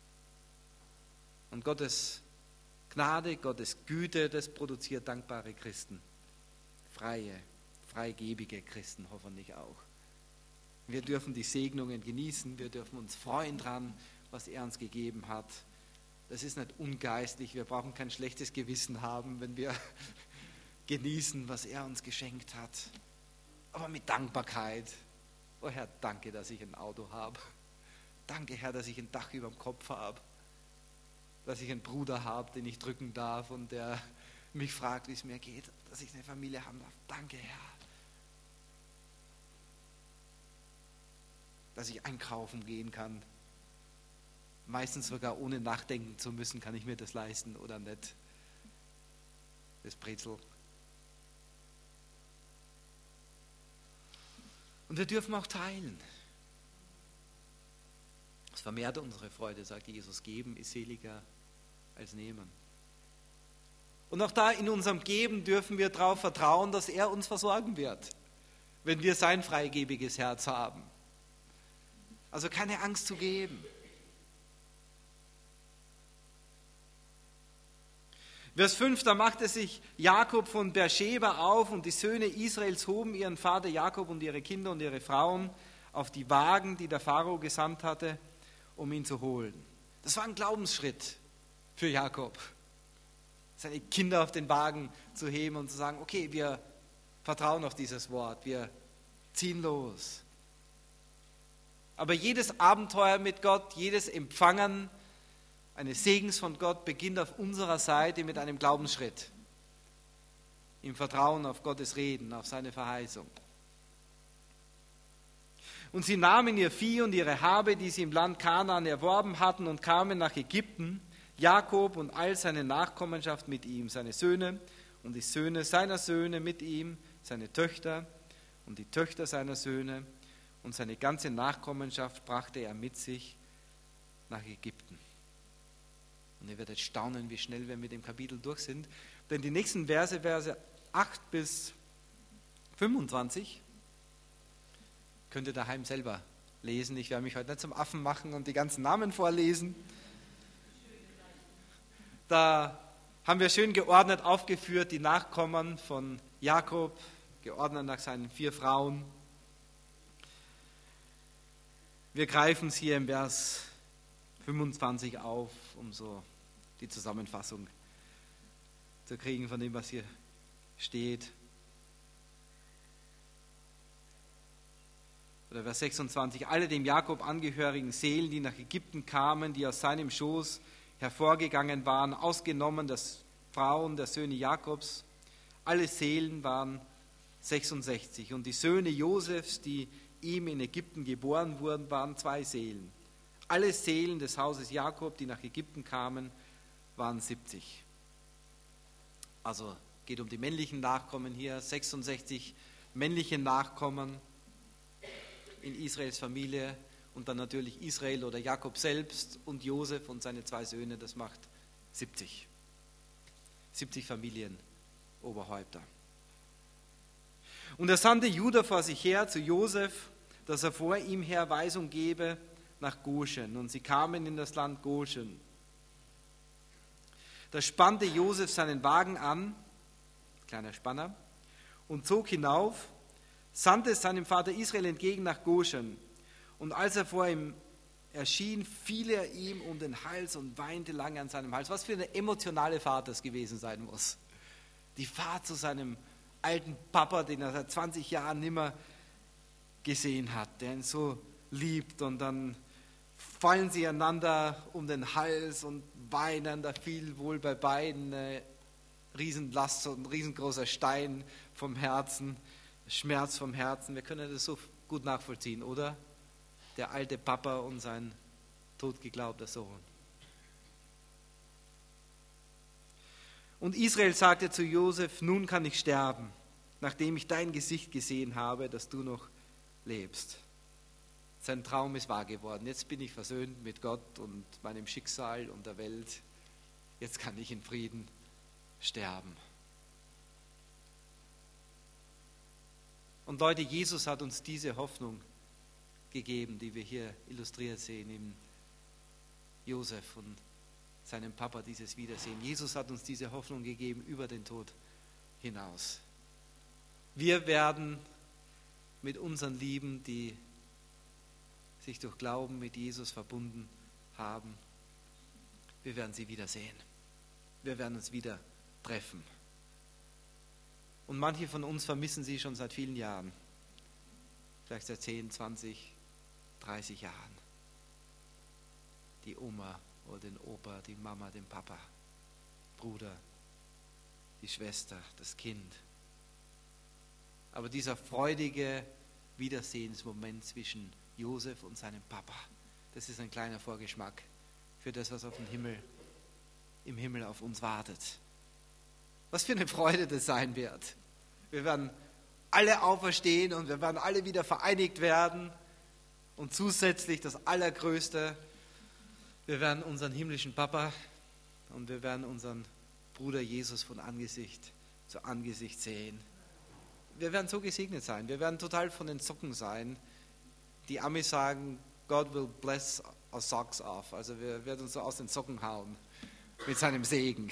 Und Gottes Gnade, Gottes Güte, das produziert dankbare Christen. Freie, freigebige Christen hoffentlich auch. Wir dürfen die Segnungen genießen, wir dürfen uns freuen dran, was er uns gegeben hat. Das ist nicht ungeistlich, wir brauchen kein schlechtes Gewissen haben, wenn wir genießen, was er uns geschenkt hat. Aber mit Dankbarkeit. Oh Herr, danke, dass ich ein Auto habe. Danke, Herr, dass ich ein Dach über dem Kopf habe. Dass ich einen Bruder habe, den ich drücken darf und der mich fragt, wie es mir geht. Dass ich eine Familie haben darf. Danke, Herr. Dass ich einkaufen gehen kann. Meistens sogar ohne nachdenken zu müssen, kann ich mir das leisten oder nicht. Das Brezel. Und wir dürfen auch teilen. Es vermehrt unsere Freude, sagt Jesus. Geben ist seliger als nehmen. Und auch da in unserem Geben dürfen wir darauf vertrauen, dass er uns versorgen wird, wenn wir sein freigebiges Herz haben. Also keine Angst zu geben. Vers fünf, da machte sich Jakob von Beersheba auf und die Söhne Israels hoben ihren Vater Jakob und ihre Kinder und ihre Frauen auf die Wagen, die der Pharao gesandt hatte, um ihn zu holen. Das war ein Glaubensschritt für Jakob, seine Kinder auf den Wagen zu heben und zu sagen, okay, wir vertrauen auf dieses Wort, wir ziehen los. Aber jedes Abenteuer mit Gott, jedes Empfangen eines Segens von Gott beginnt auf unserer Seite mit einem Glaubensschritt. Im Vertrauen auf Gottes Reden, auf seine Verheißung. Und sie nahmen ihr Vieh und ihre Habe, die sie im Land Kanaan erworben hatten, und kamen nach Ägypten, Jakob und all seine Nachkommenschaft mit ihm, seine Söhne und die Söhne seiner Söhne mit ihm, seine Töchter und die Töchter seiner Söhne, und seine ganze Nachkommenschaft brachte er mit sich nach Ägypten. Und ihr werdet staunen, wie schnell wir mit dem Kapitel durch sind. Denn die nächsten Verse, Verse acht bis fünfundzwanzig, könnt ihr daheim selber lesen. Ich werde mich heute nicht zum Affen machen und die ganzen Namen vorlesen. Da haben wir schön geordnet aufgeführt, die Nachkommen von Jakob, geordnet nach seinen vier Frauen. Wir greifen es hier im Vers fünfundzwanzig auf, um so die Zusammenfassung zu kriegen von dem, was hier steht. Oder Vers sechsundzwanzig, alle dem Jakob angehörigen Seelen, die nach Ägypten kamen, die aus seinem Schoß hervorgegangen waren, ausgenommen das Frauen der Söhne Jakobs, alle Seelen waren sechsundsechzig. Und die Söhne Josefs, die ihm in Ägypten geboren wurden, waren zwei Seelen. Alle Seelen des Hauses Jakob, die nach Ägypten kamen, waren siebzig. Also geht um die männlichen Nachkommen hier, sechsundsechzig männliche Nachkommen in Israels Familie und dann natürlich Israel oder Jakob selbst und Josef und seine zwei Söhne, das macht siebzig. siebzig Familienoberhäupter. Und er sandte Juda vor sich her zu Josef, dass er vor ihm her Weisung gebe nach Goshen. Und sie kamen in das Land Goshen. Da spannte Josef seinen Wagen an, kleiner Spanner, und zog hinauf, sandte seinem Vater Israel entgegen nach Goshen. Und als er vor ihm erschien, fiel er ihm um den Hals und weinte lange an seinem Hals. Was für eine emotionale Fahrt das gewesen sein muss. Die Fahrt zu seinem alten Papa, den er seit zwanzig Jahren nimmer gesehen hat, der ihn so liebt, und dann fallen sie einander um den Hals und weinen. Da fiel wohl bei beiden eine Riesenlast, so ein riesengroßer Stein vom Herzen, Schmerz vom Herzen. Wir können das so gut nachvollziehen, oder? Der alte Papa und sein totgeglaubter Sohn. Und Israel sagte zu Josef: Nun kann ich sterben, nachdem ich dein Gesicht gesehen habe, dass du noch lebst. Sein Traum ist wahr geworden. Jetzt bin ich versöhnt mit Gott und meinem Schicksal und der Welt. Jetzt kann ich in Frieden sterben. Und Leute, Jesus hat uns diese Hoffnung gegeben, die wir hier illustriert sehen, im Josef und seinem Papa, dieses Wiedersehen. Jesus hat uns diese Hoffnung gegeben über den Tod hinaus. Wir werden mit unseren Lieben, die sich durch Glauben mit Jesus verbunden haben, wir werden sie wiedersehen. Wir werden uns wieder treffen. Und manche von uns vermissen sie schon seit vielen Jahren. Vielleicht seit zehn, zwanzig, dreißig Jahren. Die Oma oder den Opa, die Mama, den Papa, Bruder, die Schwester, das Kind. Aber dieser freudige Wiedersehensmoment zwischen Josef und seinem Papa, das ist ein kleiner Vorgeschmack für das, was auf dem Himmel, im Himmel auf uns wartet. Was für eine Freude das sein wird. Wir werden alle auferstehen und wir werden alle wieder vereinigt werden. Und zusätzlich das Allergrößte, wir werden unseren himmlischen Papa und wir werden unseren Bruder Jesus von Angesicht zu Angesicht sehen. Wir werden so gesegnet sein. Wir werden total von den Socken sein. Die Amis sagen, God will bless our socks off. Also wir werden uns so aus den Socken hauen mit seinem Segen.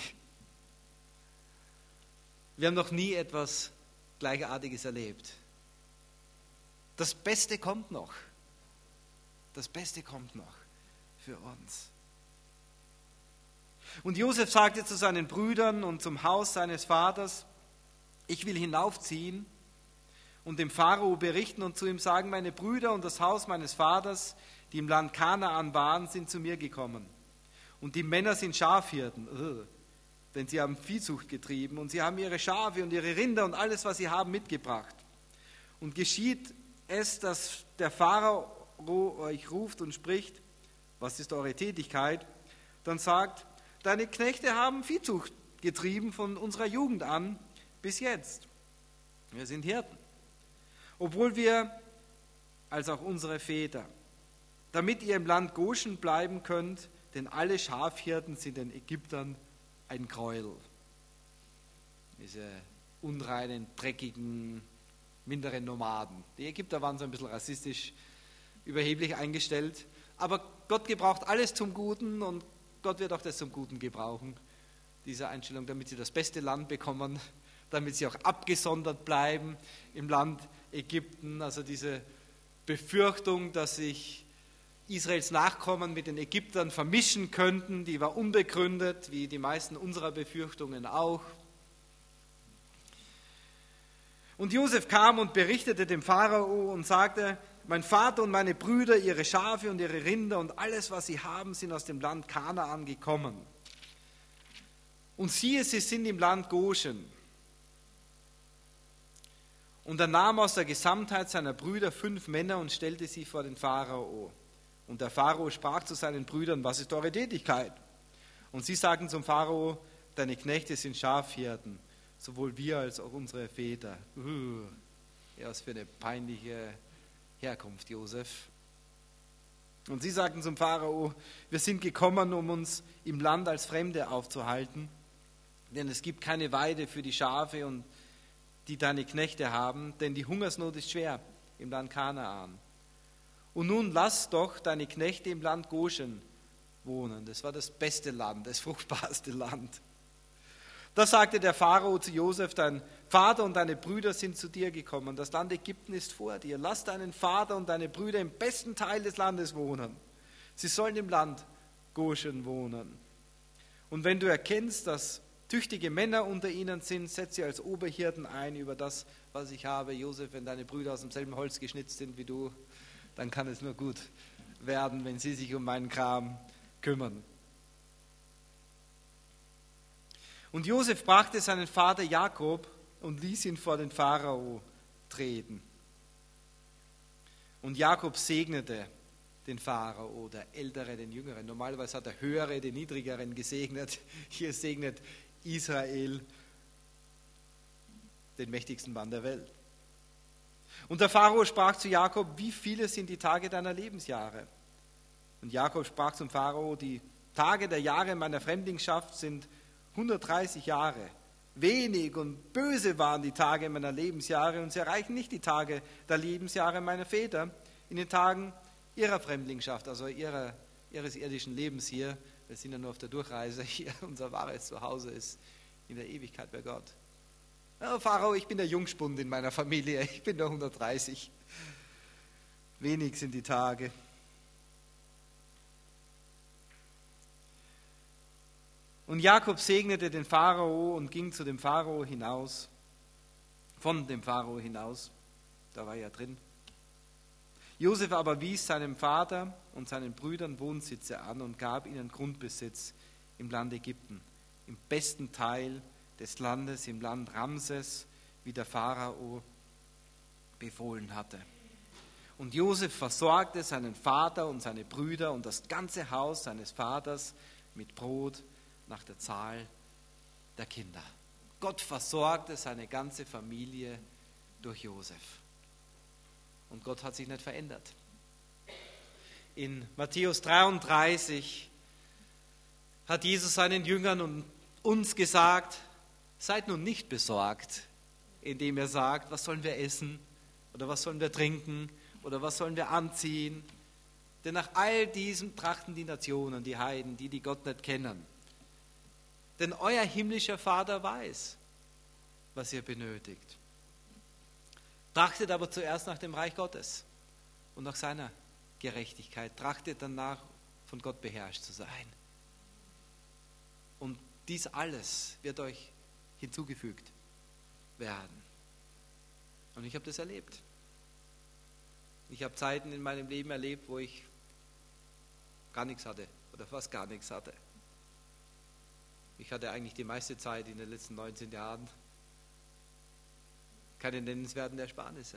Wir haben noch nie etwas Gleichartiges erlebt. Das Beste kommt noch. Das Beste kommt noch für uns. Und Josef sagte zu seinen Brüdern und zum Haus seines Vaters, ich will hinaufziehen und dem Pharao berichten und zu ihm sagen, meine Brüder und das Haus meines Vaters, die im Land Kanaan waren, sind zu mir gekommen. Und die Männer sind Schafhirten, denn sie haben Viehzucht getrieben und sie haben ihre Schafe und ihre Rinder und alles, was sie haben, mitgebracht. Und geschieht es, dass der Pharao euch ruft und spricht, was ist eure Tätigkeit? Dann sagt, deine Knechte haben Viehzucht getrieben von unserer Jugend an bis jetzt. Wir sind Hirten. Obwohl wir, als auch unsere Väter, damit ihr im Land Goshen bleiben könnt, denn alle Schafhirten sind den Ägyptern ein Gräuel. Diese unreinen, dreckigen, minderen Nomaden. Die Ägypter waren so ein bisschen rassistisch, überheblich eingestellt. Aber Gott gebraucht alles zum Guten und Gott wird auch das zum Guten gebrauchen, diese Einstellung, damit sie das beste Land bekommen, damit sie auch abgesondert bleiben im Land Ägypten. Also diese Befürchtung, dass sich Israels Nachkommen mit den Ägyptern vermischen könnten, die war unbegründet, wie die meisten unserer Befürchtungen auch. Und Josef kam und berichtete dem Pharao und sagte, mein Vater und meine Brüder, ihre Schafe und ihre Rinder und alles, was sie haben, sind aus dem Land Kanaan gekommen. Und siehe, sie sind im Land Goshen. Und er nahm aus der Gesamtheit seiner Brüder fünf Männer und stellte sie vor den Pharao. Und der Pharao sprach zu seinen Brüdern, was ist eure Tätigkeit? Und sie sagten zum Pharao, deine Knechte sind Schafhirten, sowohl wir als auch unsere Väter. Uh, ja, was für eine peinliche Herkunft, Josef. Und sie sagten zum Pharao, wir sind gekommen, um uns im Land als Fremde aufzuhalten, denn es gibt keine Weide für die Schafe, und die deine Knechte haben, denn die Hungersnot ist schwer im Land Kanaan. Und nun lass doch deine Knechte im Land Goshen wohnen. Das war das beste Land, das fruchtbarste Land. Da sagte der Pharao zu Josef, dein Vater und deine Brüder sind zu dir gekommen. Das Land Ägypten ist vor dir. Lass deinen Vater und deine Brüder im besten Teil des Landes wohnen. Sie sollen im Land Goshen wohnen. Und wenn du erkennst, dass tüchtige Männer unter ihnen sind, setz sie als Oberhirten ein über das, was ich habe. Josef, wenn deine Brüder aus demselben Holz geschnitzt sind wie du, dann kann es nur gut werden, wenn sie sich um meinen Kram kümmern. Und Josef brachte seinen Vater Jakob und ließ ihn vor den Pharao treten. Und Jakob segnete den Pharao, der Ältere den Jüngeren. Normalerweise hat der Höhere den Niedrigeren gesegnet. Hier segnet Israel den mächtigsten Mann der Welt. Und der Pharao sprach zu Jakob, wie viele sind die Tage deiner Lebensjahre? Und Jakob sprach zum Pharao, die Tage der Jahre meiner Fremdlingschaft sind hundertdreißig Jahre. wenig und böse waren die Tage meiner Lebensjahre und sie erreichen nicht die Tage der Lebensjahre meiner Väter in den Tagen ihrer Fremdlingschaft, also ihrer, ihres irdischen Lebens hier. Wir sind ja nur auf der Durchreise hier, unser wahres Zuhause ist in der Ewigkeit bei Gott. Ja, Pharao, ich bin der Jungspund in meiner Familie, ich bin der hundertdreißig. Wenig sind die Tage. Und Jakob segnete den Pharao und ging zu dem Pharao hinaus, von dem Pharao hinaus, da war er drin. Josef aber wies seinem Vater und seinen Brüdern Wohnsitze an und gab ihnen Grundbesitz im Land Ägypten, im besten Teil des Landes, im Land Ramses, wie der Pharao befohlen hatte. Und Josef versorgte seinen Vater und seine Brüder und das ganze Haus seines Vaters mit Brot nach der Zahl der Kinder. Gott versorgte seine ganze Familie durch Josef. Und Gott hat sich nicht verändert. In Matthäus dreiunddreißig hat Jesus seinen Jüngern und uns gesagt, seid nun nicht besorgt, indem er sagt, was sollen wir essen oder was sollen wir trinken oder was sollen wir anziehen. Denn nach all diesem trachten die Nationen, die Heiden, die, die Gott nicht kennen. Denn euer himmlischer Vater weiß, was ihr benötigt. Trachtet aber zuerst nach dem Reich Gottes und nach seiner Gerechtigkeit. Trachtet danach, von Gott beherrscht zu sein. Und dies alles wird euch hinzugefügt werden. Und ich habe das erlebt. Ich habe Zeiten in meinem Leben erlebt, wo ich gar nichts hatte oder fast gar nichts hatte. Ich hatte eigentlich die meiste Zeit in den letzten neunzehn Jahren keine nennenswerten Ersparnisse.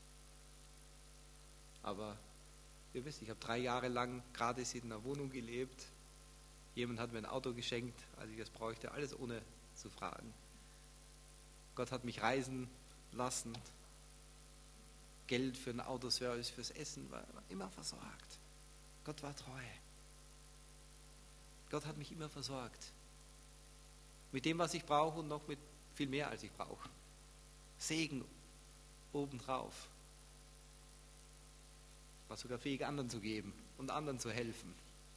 Aber ihr wisst, ich habe drei Jahre lang gratis in einer Wohnung gelebt. Jemand hat mir ein Auto geschenkt, als ich es brauchte, alles ohne zu fragen. Gott hat mich reisen lassen. Geld für einen Autoservice, fürs Essen, war immer versorgt. Gott war treu. Gott hat mich immer versorgt. Mit dem, was ich brauche und noch mit viel mehr, als ich brauche. Segen obendrauf. Ich war sogar fähig, anderen zu geben und anderen zu helfen.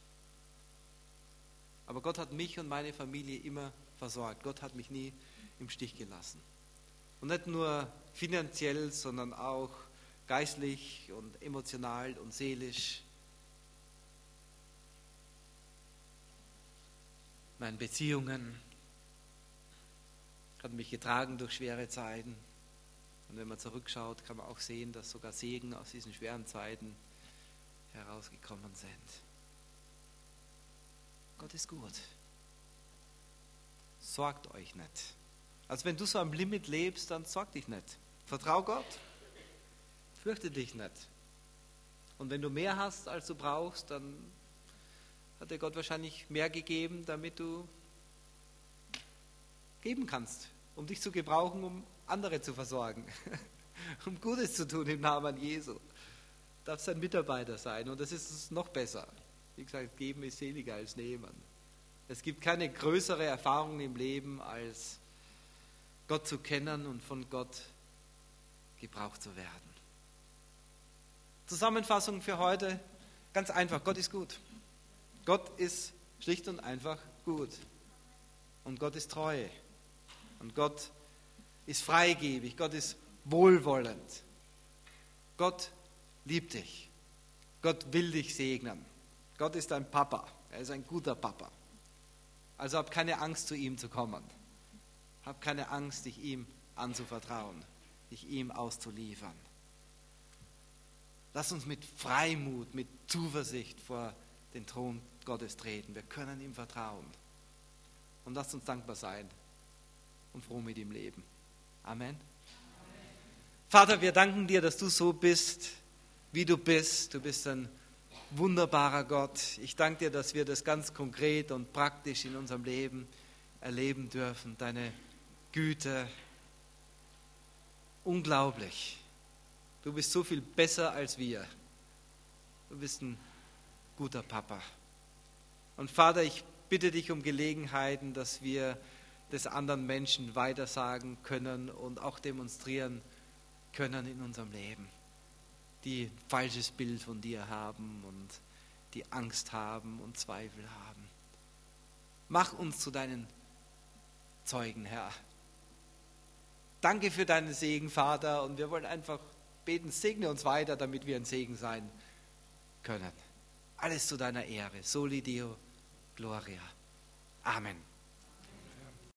Aber Gott hat mich und meine Familie immer versorgt. Gott hat mich nie im Stich gelassen. Und nicht nur finanziell, sondern auch geistlich und emotional und seelisch. Meine Beziehungen hat mich getragen durch schwere Zeiten. Und wenn man zurückschaut, kann man auch sehen, dass sogar Segen aus diesen schweren Zeiten herausgekommen sind. Gott ist gut. Sorgt euch nicht. Also wenn du so am Limit lebst, dann sorg dich nicht. Vertrau Gott. Fürchte dich nicht. Und wenn du mehr hast, als du brauchst, dann hat dir Gott wahrscheinlich mehr gegeben, damit du geben kannst, um dich zu gebrauchen, um andere zu versorgen, um Gutes zu tun im Namen Jesu. Du darfst ein Mitarbeiter sein und das ist es noch besser. Wie gesagt, geben ist seliger als nehmen. Es gibt keine größere Erfahrung im Leben, als Gott zu kennen und von Gott gebraucht zu werden. Zusammenfassung für heute, ganz einfach, Gott ist gut. Gott ist schlicht und einfach gut. Und Gott ist treu. Und Gott ist freigebig. Gott ist wohlwollend. Gott liebt dich. Gott will dich segnen. Gott ist ein Papa. Er ist ein guter Papa. Also hab keine Angst, zu ihm zu kommen. Hab keine Angst, dich ihm anzuvertrauen, dich ihm auszuliefern. Lass uns mit Freimut, mit Zuversicht vor den Thron Gottes treten. Wir können ihm vertrauen. Und lasst uns dankbar sein und froh mit ihm leben. Amen. Amen. Vater, wir danken dir, dass du so bist, wie du bist. Du bist ein wunderbarer Gott. Ich danke dir, dass wir das ganz konkret und praktisch in unserem Leben erleben dürfen. Deine Güte. Unglaublich. Du bist so viel besser als wir. Du bist ein guter Papa. Und Vater, ich bitte dich um Gelegenheiten, dass wir des anderen Menschen weitersagen können und auch demonstrieren können in unserem Leben, die ein falsches Bild von dir haben und die Angst haben und Zweifel haben. Mach uns zu deinen Zeugen, Herr. Danke für deinen Segen, Vater, und wir wollen einfach beten, segne uns weiter, damit wir ein Segen sein können. Alles zu deiner Ehre. Soli Deo Gloria. Amen.